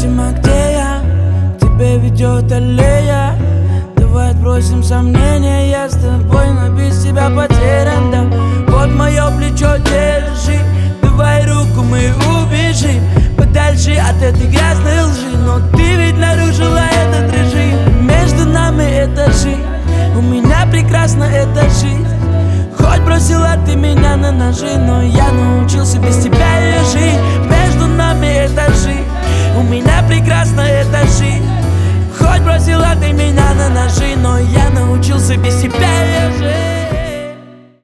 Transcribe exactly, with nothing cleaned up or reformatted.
Независимо где я, к тебе ведет аллея. Давай отбросим сомнения, я с тобой, но без тебя потерян, да. Вот мое плечо держи, давай руку мы убежим подальше от этой грязной лжи. Но ты ведь нарушила этот режим. Между нами этажи, у меня прекрасна эта жизнь. Хоть бросила ты меня на ножи, но я научился без тебя ее жить. Между нами этажи, у меня прекрасна эта жизнь. Хоть бросила ты меня на ножи, но я научился без тебя ее жить.